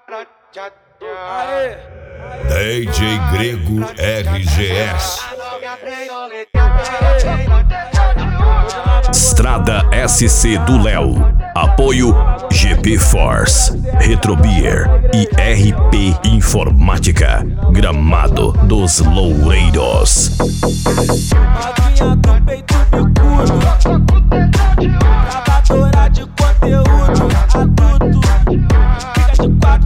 DJ Grego RGS. Estrada SC do Léo. Apoio GP Force, Retrobeer e RP Informática. Gramado dos Loureiros. Novinha do peito bicudo, gravadora de conteúdo adulto. Fica de quatro